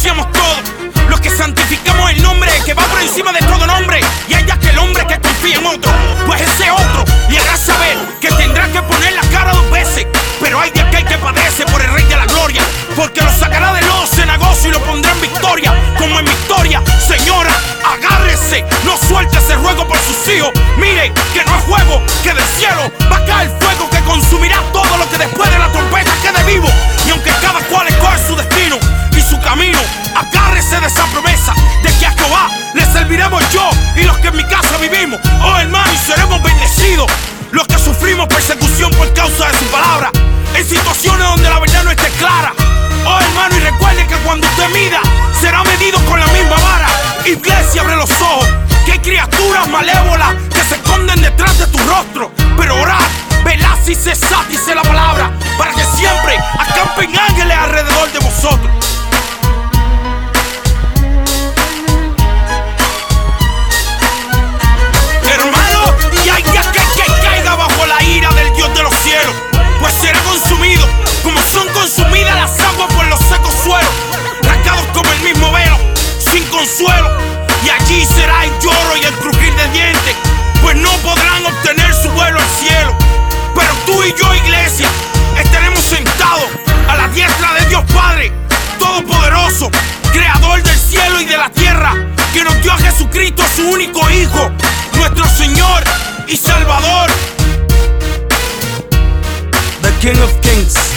renunciamos todo, los que santificamos el nombre que va por encima de todo nombre, y hay aquel hombre que confía en otro, pues ese otro le hará saber que tendrá que poner la cara 2 veces. Pero hay de aquel que padece por el Rey de la Gloria, porque lo sacará del lodo cenagoso y lo pondrá en victoria, como en victoria. Señora, agárrese, no suelte ese ruego por sus hijos. Mire que no es juego, que del cielo va a caer fuego que consumirá todo lo que después de la trompeta quede vivo. Y aunque cada cual escoge su destino y su camino, agárrese de esa promesa de que a Jehová le serviremos yo y los que en mi casa vivimos. Oh hermano, y seremos bendecidos los que sufrimos persecución por causa de su palabra, en situaciones donde la verdad no esté clara. Oh hermano, y recuerde que cuando usted mida, será medido con la misma vara. Iglesia, abre los ojos, que hay criaturas malévolas que se esconden detrás de tu rostro. Pero orad, velad si cesad, dice la palabra, para que siempre acampen ángeles alrededor de vosotros. Hermano, y hay que caiga bajo la ira del Dios de los cielos, pues será consumido como son consumidas las aguas por los secos suelos, rasgados como el mismo velo, sin consuelo. Y allí será el lloro y el crujir de dientes, pues no podrán obtener su vuelo al cielo. Pero tú y yo, iglesia, estaremos sentados a la diestra de Dios Padre Todopoderoso, creador del cielo y de la tierra, que nos dio a Jesucristo, su único Hijo, nuestro Señor y Salvador. The King of Kings.